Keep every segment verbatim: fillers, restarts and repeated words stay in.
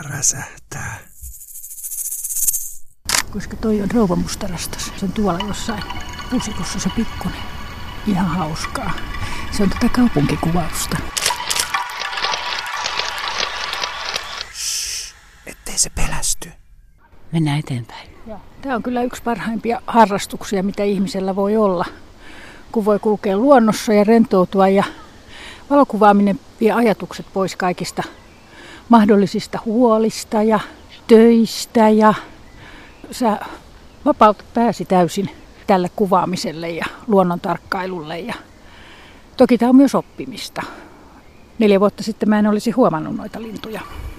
räsähtää. Koska toi on rouvamustarastas. Se on tuolla jossain pusikossa se pikkunen. Ihan hauskaa. Se on tätä kaupunkikuvausta. Shhh, ettei se pelästy. Mennään eteenpäin. Tämä on kyllä yksi parhaimpia harrastuksia, mitä ihmisellä voi olla. Kun voi kulkea luonnossa ja rentoutua ja valokuvaaminen vie ajatukset pois kaikista mahdollisista huolista ja töistä ja sä vapautat pääsi täysin tälle kuvaamiselle ja luonnon tarkkailulle. Ja toki tämä on myös oppimista. Neljä vuotta sitten mä en olisi huomannut noita lintuja.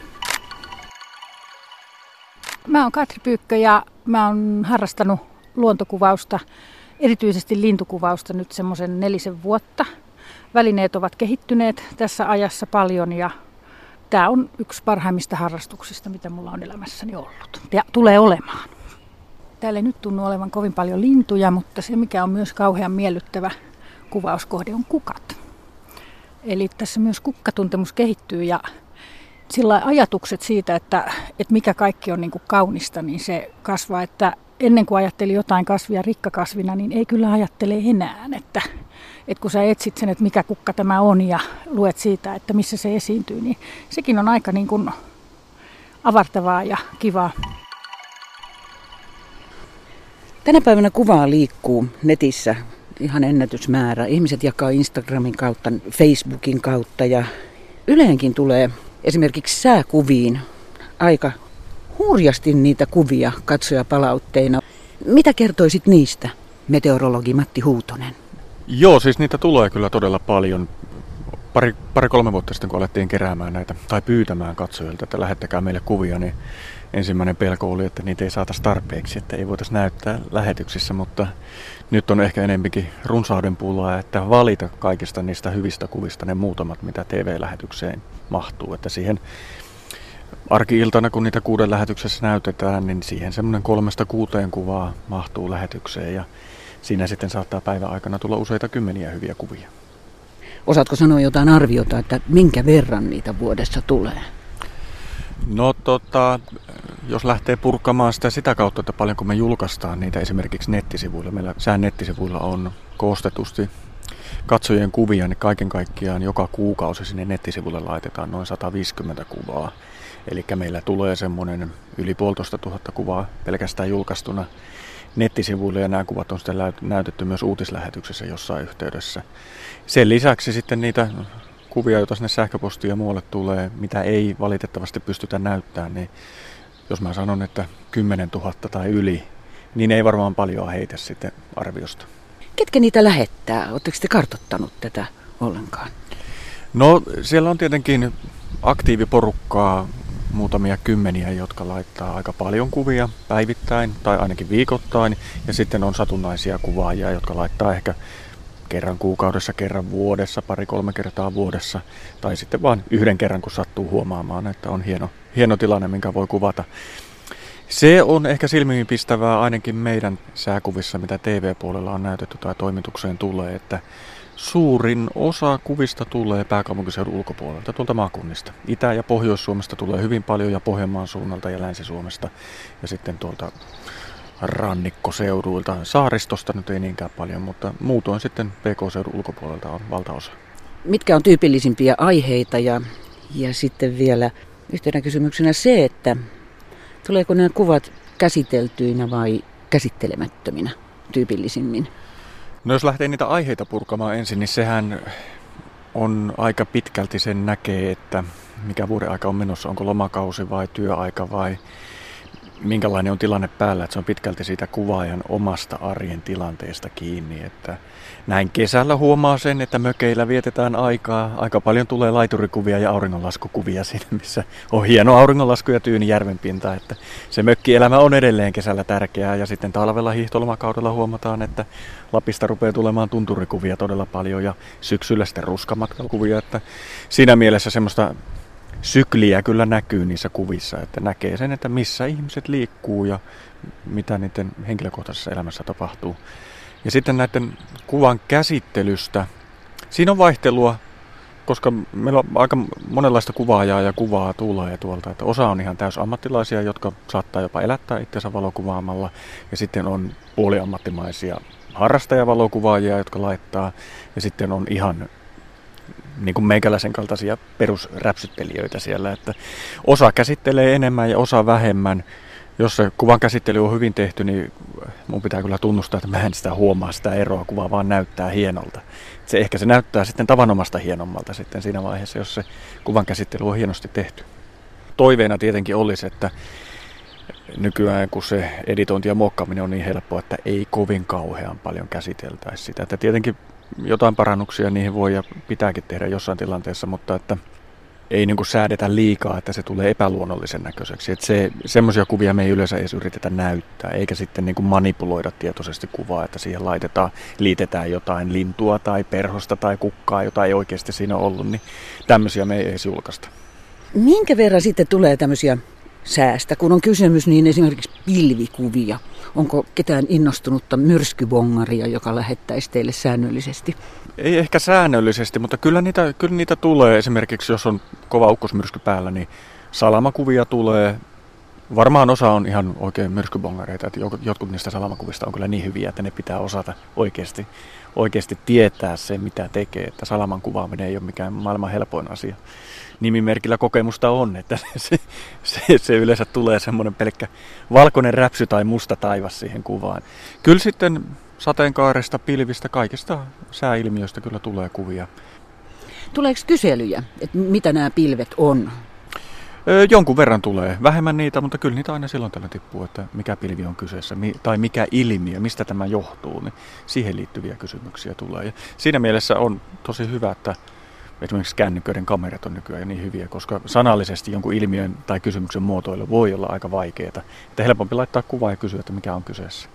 Mä oon Katri Pyykkö ja mä oon harrastanut luontokuvausta, erityisesti lintukuvausta nyt semmoisen nelisen vuotta. Välineet ovat kehittyneet tässä ajassa paljon ja tämä on yksi parhaimmista harrastuksista, mitä mulla on elämässäni ollut ja tulee olemaan. Täällä ei nyt tunnu olevan kovin paljon lintuja, mutta se mikä on myös kauhean miellyttävä kuvauskohde on kukat. Eli tässä myös kukkatuntemus kehittyy ja sillä ajatukset siitä, että, että mikä kaikki on niin kuin kaunista, niin se kasvaa, että ennen kuin ajatteli jotain kasvia rikkakasvina, niin ei kyllä ajattele enää, että, että kun sä etsit sen, että mikä kukka tämä on ja luet siitä, että missä se esiintyy, niin sekin on aika niin kuin avartavaa ja kivaa. Tänä päivänä kuvaa liikkuu netissä ihan ennätysmäärä. Ihmiset jakaa Instagramin kautta, Facebookin kautta ja yleensäkin tulee esimerkiksi sääkuviin aika hurjasti niitä kuvia katsojapalautteina. Mitä kertoisit niistä, meteorologi Matti Huutonen? Joo, siis niitä tulee kyllä todella paljon. Pari, pari kolme vuotta sitten, kun alettiin keräämään näitä tai pyytämään katsojilta, että lähettäkää meille kuvia, niin ensimmäinen pelko oli, että niitä ei saataisi tarpeeksi, että ei voitaisiin näyttää lähetyksissä, mutta nyt on ehkä enempikin runsauden pulaa, että valita kaikista niistä hyvistä kuvista ne muutamat, mitä T V-lähetykseen mahtuu, että siihen arki-iltana, kun niitä kuuden lähetyksessä näytetään, niin siihen semmoinen kolmesta kuuteen kuvaa mahtuu lähetykseen ja siinä sitten saattaa päivän aikana tulla useita kymmeniä hyviä kuvia. Osaatko sanoa jotain arviota, että minkä verran niitä vuodessa tulee? No tota, jos lähtee purkamaan sitä sitä kautta, että paljonko me julkaistaan niitä esimerkiksi nettisivuilla. Meillä sään nettisivuilla on koostetusti katsojien kuvia, niin kaiken kaikkiaan joka kuukausi sinne nettisivulle laitetaan noin sata viisikymmentä kuvaa. Eli meillä tulee semmoinen yli puolitoista tuhatta kuvaa pelkästään julkaistuna nettisivuille ja nämä kuvat on sitten näytetty myös uutislähetyksessä jossain yhteydessä. Sen lisäksi sitten niitä kuvia, joita sinne sähköpostiin ja muualle tulee, mitä ei valitettavasti pystytä näyttämään, niin jos mä sanon, että kymmenen tuhatta tai yli, niin ei varmaan paljon heitä sitten arviosta. Ketkä niitä lähettää? Oletteko te kartoittanut tätä ollenkaan? No siellä on tietenkin aktiiviporukkaa, muutamia kymmeniä, jotka laittaa aika paljon kuvia päivittäin tai ainakin viikoittain. Ja sitten on satunnaisia kuvaajia, jotka laittaa ehkä kerran kuukaudessa, kerran vuodessa, pari-kolme kertaa vuodessa. Tai sitten vain yhden kerran, kun sattuu huomaamaan, että on hieno, hieno tilanne, minkä voi kuvata. Se on ehkä silmiinpistävää ainakin meidän sääkuvissa, mitä T V-puolella on näytetty tai toimitukseen tulee, että suurin osa kuvista tulee pääkaupunkiseudun ulkopuolelta, tuolta maakunnista. Itä- ja Pohjois-Suomesta tulee hyvin paljon ja Pohjanmaan suunnalta ja Länsi-Suomesta ja sitten tuolta rannikkoseuduilta. Saaristosta nyt ei niinkään paljon, mutta muutoin sitten P K-seudun ulkopuolelta on valtaosa. Mitkä on tyypillisimpiä aiheita ja, ja sitten vielä yhtenä kysymyksenä se, että tuleeko nämä kuvat käsiteltyinä vai käsittelemättöminä tyypillisimmin? No jos lähtee niitä aiheita purkamaan ensin, niin sehän on aika pitkälti sen näkee, että mikä vuoden aika on menossa, onko lomakausi vai työaika vai minkälainen on tilanne päällä. Että se on pitkälti siitä kuvaajan omasta arjen tilanteesta kiinni. Että näin kesällä huomaa sen, että mökeillä vietetään aikaa. Aika paljon tulee laiturikuvia ja auringonlaskukuvia siinä, missä on hieno auringonlasku ja tyyni järvenpinta. Että se mökkielämä on edelleen kesällä tärkeää. Ja sitten talvella hiihtolomakaudella huomataan, että Lapista rupeaa tulemaan tunturikuvia todella paljon ja syksyllä sitten ruskamatkakuvia. Että siinä mielessä semmoista sykliä kyllä näkyy niissä kuvissa, että näkee sen, että missä ihmiset liikkuu ja mitä niiden henkilökohtaisessa elämässä tapahtuu. Ja sitten näiden kuvan käsittelystä, siinä on vaihtelua koska meillä on aika monenlaista kuvaajaa ja kuvaa tulee tuolta. Että osa on ihan täys ammattilaisia, jotka saattaa jopa elättää itsensä valokuvaamalla. Ja sitten on puoliammattimaisia harrastajavalokuvaajia, jotka laittaa. Ja sitten on ihan niin kuin meikäläisen kaltaisia perusräpsyttelijöitä siellä. Että osa käsittelee enemmän ja osa vähemmän. Jos se kuvan käsittely on hyvin tehty, niin mun pitää kyllä tunnustaa, että mä en sitä huomaa sitä eroa, kuva vaan näyttää hienolta. Se, ehkä se näyttää sitten tavanomasta hienommalta sitten siinä vaiheessa, jos se kuvan käsittely on hienosti tehty. Toiveena tietenkin olisi, että nykyään kun se editointi ja muokkaaminen on niin helppoa, että ei kovin kauhean paljon käsiteltäisi sitä. Että tietenkin jotain parannuksia niihin voi ja pitääkin tehdä jossain tilanteessa, mutta että ei niin kuin säädetä liikaa, että se tulee epäluonnollisen näköiseksi. Että se, semmoisia kuvia me ei yleensä edes yritetä näyttää, eikä sitten niin kuin manipuloida tietoisesti kuvaa, että siihen laitetaan, liitetään jotain lintua tai perhosta tai kukkaa, jota ei oikeasti siinä ollut, niin tämmöisiä me ei edes julkaista. Minkä verran sitten tulee tämmöisiä säästä, kun on kysymys niin esimerkiksi pilvikuvia? Onko ketään innostunutta myrskybongaria, joka lähettäisi teille säännöllisesti? Ei ehkä säännöllisesti, mutta kyllä niitä, kyllä niitä tulee. Esimerkiksi jos on kova ukkosmyrsky päällä, niin salamakuvia tulee. Varmaan osa on ihan oikein myrskybongareita, että jotkut niistä salamakuvista on kyllä niin hyviä, että ne pitää osata oikeasti, oikeasti tietää se, mitä tekee. Että salaman kuvaaminen ei ole mikään maailman helpoin asia. Nimimerkillä kokemusta on, että se, se, se yleensä tulee semmoinen pelkkä valkoinen räpsy tai musta taivas siihen kuvaan. Kyllä sitten sateenkaaresta, pilvistä, kaikista sääilmiöistä kyllä tulee kuvia. Tuleeko kyselyjä, että mitä nämä pilvet on? Öö, jonkun verran tulee. Vähemmän niitä, mutta kyllä niitä aina silloin tällä tippuu, että mikä pilvi on kyseessä tai mikä ilmiö, mistä tämä johtuu. Niin siihen liittyviä kysymyksiä tulee. Ja siinä mielessä on tosi hyvä, että esimerkiksi kännyköiden kamerat on nykyään niin hyviä, koska sanallisesti jonkun ilmiön tai kysymyksen muotoilu voi olla aika vaikeaa. Että helpompi laittaa kuvaa ja kysyä, että mikä on kyseessä.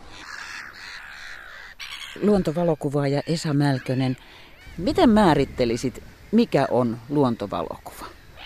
Luontovalokuvaaja Esa Mälkönen, miten määrittelisit, mikä on luontovalokuva?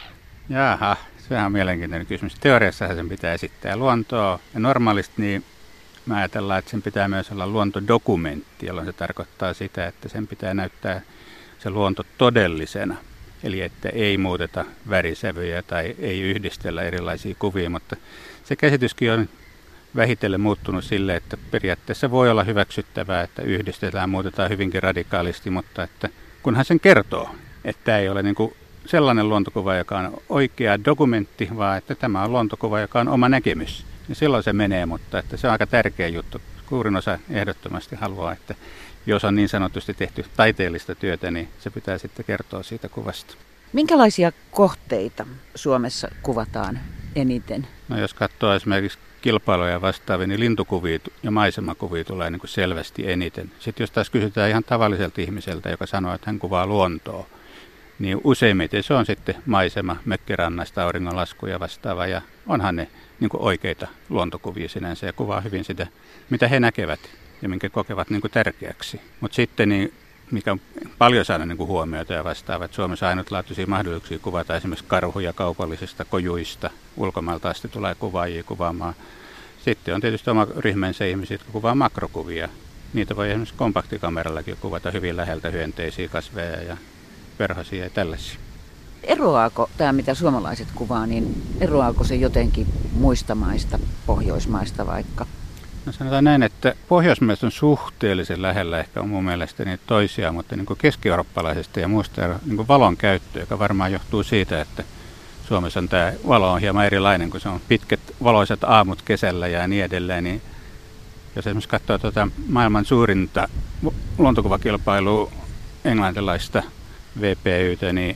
Jaha, sehän on mielenkiintoinen kysymys. Teoriassahan sen pitää esittää luontoa ja normaalisti niin mä ajatellaan, että sen pitää myös olla luontodokumentti, jolloin se tarkoittaa sitä, että sen pitää näyttää se luonto todellisena. Eli että ei muuteta värisävyjä tai ei yhdistellä erilaisia kuvia, mutta se käsityskin on vähitellen muuttunut sille, että periaatteessa voi olla hyväksyttävää, että yhdistetään, muutetaan hyvinkin radikaalisti, mutta että kunhan sen kertoo, että tämä ei ole niin kuin sellainen luontokuva, joka on oikea dokumentti, vaan että tämä on luontokuva, joka on oma näkemys. Ja silloin se menee, mutta että se on aika tärkeä juttu. Suurin osa ehdottomasti haluaa, että jos on niin sanotusti tehty taiteellista työtä, niin se pitää sitten kertoa siitä kuvasta. Minkälaisia kohteita Suomessa kuvataan eniten? No jos katsoo esimerkiksi kilpailuja vastaavia, niin lintukuvia ja maisemakuvia tulee niin kuin selvästi eniten. Sitten jos taas kysytään ihan tavalliselta ihmiseltä, joka sanoo, että hän kuvaa luontoa, niin useimmiten se on sitten maisema, mökkirannasta, auringonlasku ja vastaava. Ja onhan ne niin kuin oikeita luontokuvia sinänsä ja kuvaa hyvin sitä, mitä he näkevät ja minkä kokevat niin kuin tärkeäksi. Mutta sitten, niin, mikä on paljon saanut niin kuin huomiota ja vastaava, että Suomessa ainutlaatuisia mahdollisuuksia kuvata esimerkiksi karhuja kaupallisista kojuista. Ulkomailta asti tulee kuvaajia kuvaamaan. Sitten on tietysti oma ryhmänsä ihmisiä, jotka kuvaa makrokuvia. Niitä voi esimerkiksi kompaktikamerallakin kuvata hyvin läheltä hyönteisiä, kasveja ja perhosia ja tällaisia. Eroaako tämä, mitä suomalaiset kuvaa, niin eroaako se jotenkin muista maista, Pohjoismaista vaikka? No sanotaan näin, että pohjoismaiset on suhteellisen lähellä ehkä mun mielestä niitä toisia, mutta niin kuin keski-eurooppalaisesta ja muista niin kuin valon käyttö, joka varmaan johtuu siitä, että Suomessa on tämä valo on hieman erilainen, kun se on pitkät valoisat aamut kesällä ja niin edelleen. Niin jos esimerkiksi katsoo tuota maailman suurinta luontokuvakilpailua englantilaista V P Y:tä, niin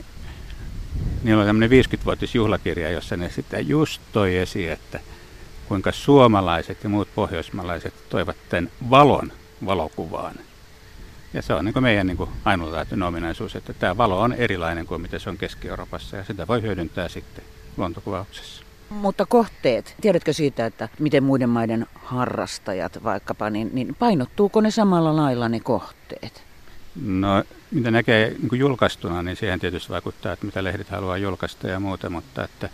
niillä on tämmöinen viisikymmenvuotisjuhlakirja, jossa ne sitten just toi esiin, että kuinka suomalaiset ja muut pohjoismalaiset toivat tämän valon valokuvaan. Ja se on niin kuin meidän niin kuin ainutlaatuinen ominaisuus, että tämä valo on erilainen kuin mitä se on Keski-Euroopassa ja sitä voi hyödyntää sitten luontokuvauksessa. Mutta kohteet, tiedätkö siitä, että miten muiden maiden harrastajat vaikkapa, niin, niin painottuuko ne samalla lailla ne kohteet? No, mitä näkee niin kuin julkaistuna, niin siihen tietysti vaikuttaa, että mitä lehdet haluaa julkaista ja muuta, mutta että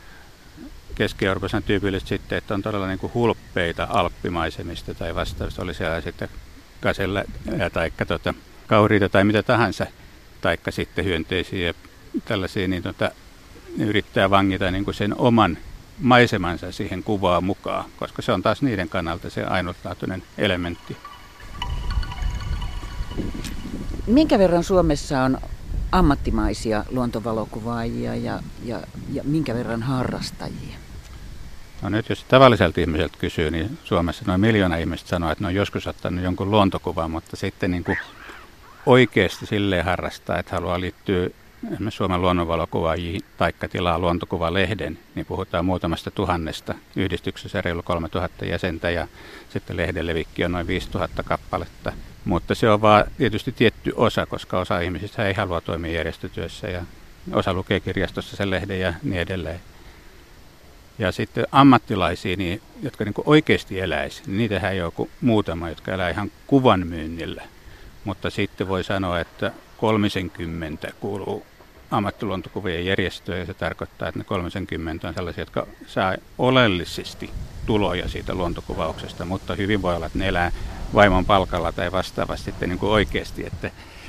Keski-Euroopassa on tyypillistä sitten, että on todella niin kuin hulppeita alppimaisemista tai vastaavista, oli siellä sitten kasella tai tuota, kauriita tai mitä tahansa. taikka sitten hyönteisiä ja tällaisia, niin tota, ne yrittää vangita niin kuin sen oman maisemansa siihen kuvaan mukaan, koska se on taas niiden kannalta se ainutlaatuinen elementti. Minkä verran Suomessa on ammattimaisia luontovalokuvaajia ja, ja, ja minkä verran harrastajia? No nyt jos tavalliselta ihmiseltä kysyy, niin Suomessa noin miljoona ihmistä sanoo, että ne on joskus ottanut jonkun luontokuvan, mutta sitten niin kuin oikeasti silleen harrastaa, että haluaa liittyä esimerkiksi Suomen luonnonvalokuvaajiin taikka tilaa luontokuvalehden, niin puhutaan muutamasta tuhannesta. Yhdistyksessä reilu kolme tuhatta jäsentä ja sitten lehden levikki on noin viisi tuhatta kappaletta. Mutta se on vaan tietysti tietty osa, koska osa ihmisistä ei halua toimia järjestötyössä ja osa lukee kirjastossa sen lehden ja niin edelleen. Ja sitten ammattilaisia, niin, jotka niin kuin oikeasti eläisi, niin niitähän ei ole kuin muutama, jotka elää ihan kuvan myynnillä. Mutta sitten voi sanoa, että kolmisenkymmentä kuuluu ammattiluontokuvien järjestöön ja se tarkoittaa, että ne kolmisenkymmentä on sellaisia, jotka saa oleellisesti tuloja siitä luontokuvauksesta, mutta hyvin voi olla, että ne elää vaimon palkalla tai vastaavasti sitten niin kuin oikeasti, että,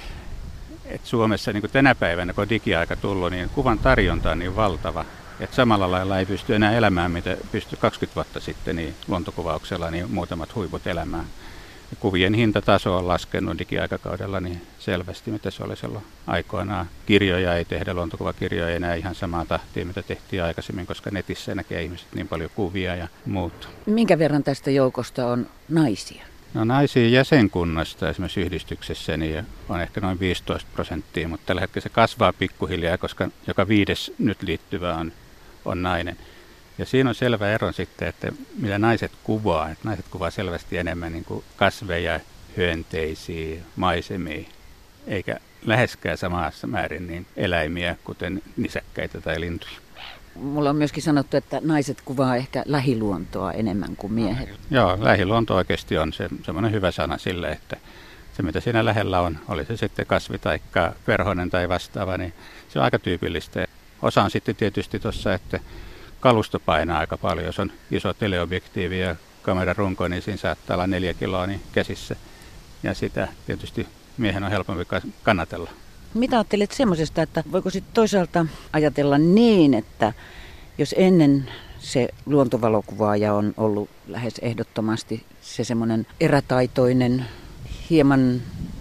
että Suomessa niin kuin tänä päivänä, kun on digiaika tullut, niin kuvan tarjonta on niin valtava, että samalla lailla ei pysty enää elämään, mitä pystyi kaksikymmentä vuotta sitten niin luontokuvauksella, niin muutamat huiput elämään. Ja kuvien hintataso on laskenut digiaikakaudella niin selvästi, mitä se oli silloin aikoinaan. Kirjoja ei tehdä, luontokuvakirjoja enää ihan samaa tahtia, mitä tehtiin aikaisemmin, koska netissä näkee ihmiset niin paljon kuvia ja muuta. Minkä verran tästä joukosta on naisia? No naisia jäsenkunnasta esimerkiksi yhdistyksessä niin on ehkä noin viisitoista prosenttia, mutta tällä hetkellä se kasvaa pikkuhiljaa, koska joka viides nyt liittyvä on, on nainen. Ja siinä on selvä ero sitten, että mitä naiset kuvaa. Että naiset kuvaa selvästi enemmän niin kuin kasveja, hyönteisiä, maisemia, eikä läheskään samassa määrin niin eläimiä, kuten nisäkkäitä tai lintuja. Mulla on myöskin sanottu, että naiset kuvaa ehkä lähiluontoa enemmän kuin miehet. Joo, lähiluonto oikeasti on se, semmoinen hyvä sana sille, että se mitä siinä lähellä on, oli se sitten kasvi tai perhonen tai vastaava, niin se on aika tyypillistä. Osa on sitten tietysti tuossa, että kalusto painaa aika paljon. Jos on iso teleobjektiivi ja kameran runko, niin siinä saattaa olla neljä kiloa niin käsissä. Ja sitä tietysti miehen on helpompi kannatella. Mitä ajattelet semmoisesta, että voiko sitten toisaalta ajatella niin, että jos ennen se luontovalokuvaaja on ollut lähes ehdottomasti se semmoinen erätaitoinen, hieman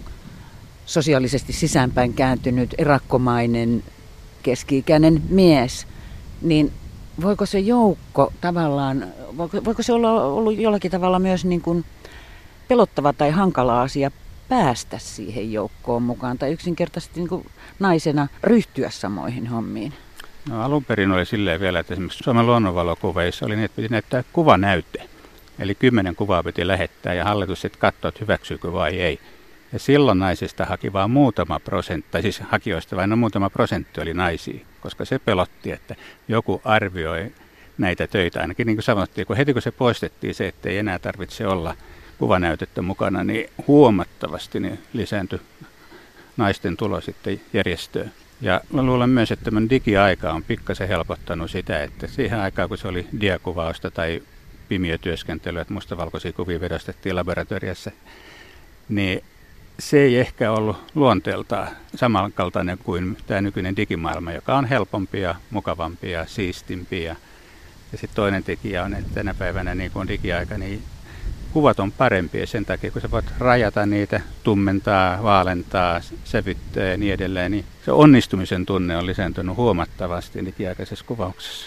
sosiaalisesti sisäänpäin kääntynyt, erakkomainen, keski-ikäinen mies, niin voiko se joukko tavallaan, voiko, voiko se olla ollut jollakin tavalla myös niin kuin pelottava tai hankala asia päästä siihen joukkoon mukaan tai yksinkertaisesti niin kuin naisena ryhtyä samoihin hommiin? No alun perin oli silleen vielä, että esimerkiksi Suomen luonnonvalokuveissa oli niin, että piti näyttää kuvanäyte. Eli kymmenen kuvaa piti lähettää ja hallitus sitten katsoi, että hyväksyykö vai ei. Ja silloin naisista haki vain muutama prosentti, tai siis hakijoista vain no muutama prosentti oli naisia, koska se pelotti, että joku arvioi näitä töitä. Ainakin niin kuin sanottiin, kun heti kun se poistettiin se, että ei enää tarvitse olla kuvanäytettä mukana, niin huomattavasti niin lisääntyi naisten tulo sitten järjestöön. Ja mä luulen myös, että tämän digiaika on pikkasen helpottanut sitä, että siihen aikaan kun se oli diakuvausta tai pimiötyöskentelyä, että mustavalkoisia kuvia vedostettiin laboratoriossa, niin se ei ehkä ollut luonteeltaan samankaltainen kuin tämä nykyinen digimaailma, joka on helpompi ja mukavampi ja siistimpi. Ja sitten toinen tekijä on, että tänä päivänä niin kun on digiaika, niin kuvat on parempia sen takia, kun sä voit rajata niitä, tummentaa, vaalentaa, sävyttää ja niin edelleen, niin se onnistumisen tunne on lisääntynyt huomattavasti digiaikaisessa kuvauksessa.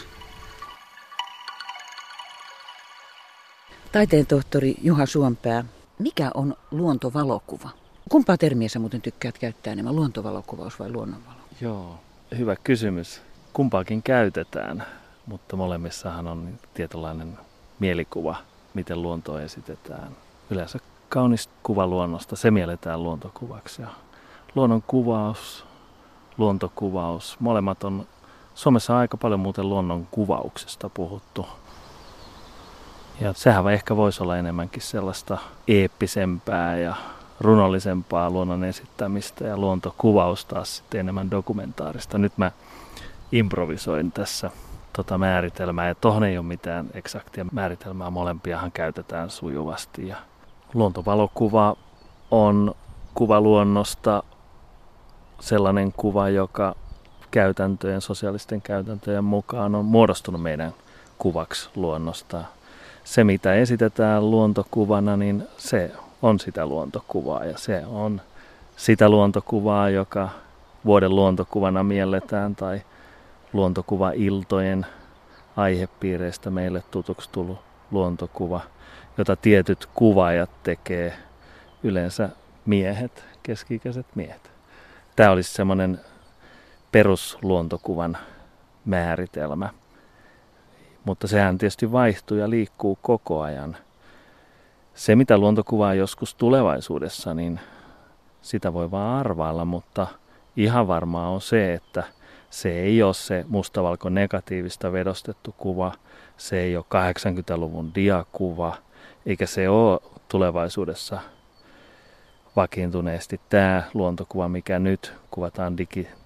Taiteen tohtori Juha Suompää, mikä on luontovalokuva? Kumpaa termiä sä muuten tykkäät käyttää enemmän, luontovalokuvaus vai luonnonvalo? Joo, hyvä kysymys. Kumpaakin käytetään, mutta molemmissahan on tietynlainen mielikuva, miten luontoa esitetään. Yleensä kaunis kuva luonnosta, se mielletään luontokuvaksi. Ja luonnon kuvaus, luontokuvaus, molemmat on Suomessa on aika paljon muuten luonnon kuvauksesta puhuttu. Ja sehän ehkä voisi olla enemmänkin sellaista eeppisempää ja runollisempaa luonnon esittämistä ja luontokuvaus taas sitten enemmän dokumentaarista. Nyt mä improvisoin tässä tota määritelmää ja tohon ei ole mitään eksaktia määritelmää, molempiahan käytetään sujuvasti. Ja luontovalokuva on kuva luonnosta, sellainen kuva, joka käytäntöjen, sosiaalisten käytäntöjen mukaan on muodostunut meidän kuvaksi luonnosta. Se, mitä esitetään luontokuvana, niin se on sitä luontokuvaa ja se on sitä luontokuvaa, joka vuoden luontokuvana mielletään tai luontokuvailtojen aihepiireistä meille tutuksi tullut luontokuva, jota tietyt kuvaajat tekee, yleensä miehet, keski-ikäiset miehet. Tämä olisi semmoinen perusluontokuvan määritelmä, mutta sehän tietysti vaihtuu ja liikkuu koko ajan. Se, mitä luontokuvaa joskus tulevaisuudessa, niin sitä voi vaan arvailla, mutta ihan varmaa on se, että se ei ole se mustavalko negatiivista vedostettu kuva, se ei ole kahdeksankymmentäluvun diakuva, eikä se ole tulevaisuudessa vakiintuneesti tämä luontokuva, mikä nyt kuvataan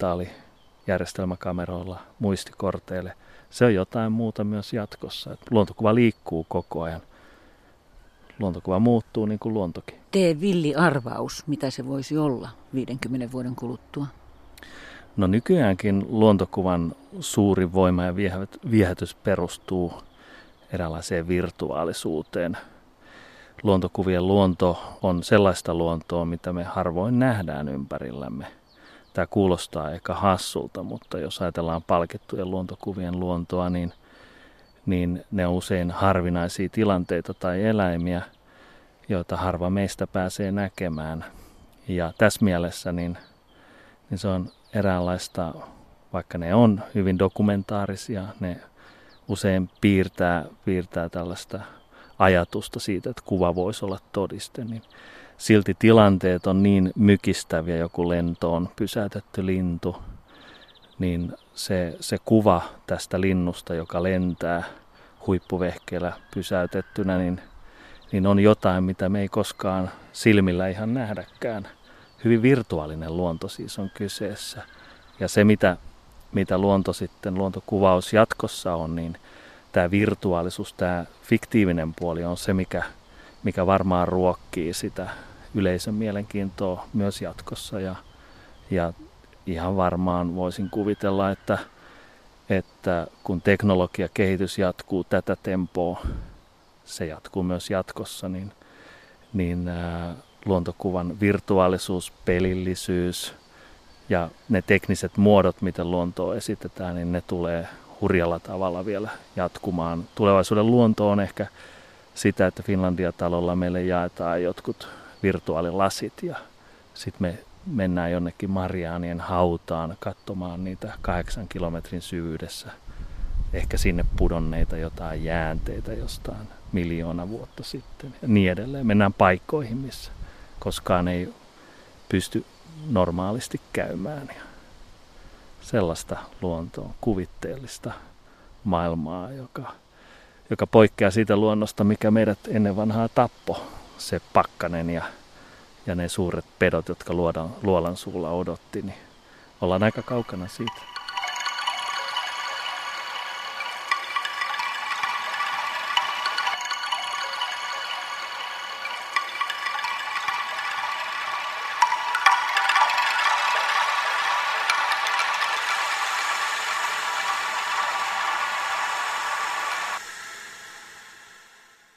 digitaalijärjestelmäkameroilla muistikorteille. Se on jotain muuta myös jatkossa. Luontokuva liikkuu koko ajan. Luontokuva muuttuu niin kuin luontokin. Tee villi arvaus, mitä se voisi olla viidenkymmenen vuoden kuluttua. No nykyäänkin luontokuvan suuri voima ja viehätys perustuu eräänlaiseen virtuaalisuuteen. Luontokuvien luonto on sellaista luontoa, mitä me harvoin nähdään ympärillämme. Tämä kuulostaa ehkä hassulta, mutta jos ajatellaan palkittujen luontokuvien luontoa, niin, niin ne on usein harvinaisia tilanteita tai eläimiä, joita harva meistä pääsee näkemään. Ja tässä mielessä niin, niin se on eräänlaista, vaikka ne on hyvin dokumentaarisia, ne usein piirtää, piirtää tällaista ajatusta siitä, että kuva voisi olla todiste, niin silti tilanteet on niin mykistäviä, joku lentoon pysäytetty lintu, niin se, se kuva tästä linnusta, joka lentää huippuvehkeellä pysäytettynä, niin, niin on jotain, mitä me ei koskaan silmillä ihan nähdäkään. Hyvin virtuaalinen luonto siis on kyseessä. Ja se, mitä, mitä luonto sitten, luontokuvaus jatkossa on, niin tämä virtuaalisuus, tämä fiktiivinen puoli on se, mikä, mikä varmaan ruokkii sitä yleisön mielenkiintoa myös jatkossa. Ja, ja ihan varmaan voisin kuvitella, että, että kun teknologiakehitys jatkuu tätä tempoa, se jatkuu myös jatkossa, niin, niin ää, luontokuvan virtuaalisuus, pelillisyys ja ne tekniset muodot, miten luontoa esitetään, niin ne tulee hurjalla tavalla vielä jatkumaan. Tulevaisuuden luonto on ehkä sitä, että Finlandia-talolla meille jaetaan jotkut virtuaalilasit ja sitten me mennään jonnekin Mariaanien hautaan katsomaan niitä kahdeksan kilometrin syvyydessä. Ehkä sinne pudonneita jotain jäänteitä jostain miljoona vuotta sitten ja niin edelleen. Mennään paikkoihin, missä koskaan ei pysty normaalisti käymään. Ja sellaista luontoa, kuvitteellista maailmaa, joka, joka poikkeaa siitä luonnosta, mikä meidät ennen vanhaa tappo. Se pakkanen ja, ja ne suuret pedot, jotka luodan, luolan suulla odotti, niin ollaan aika kaukana siitä.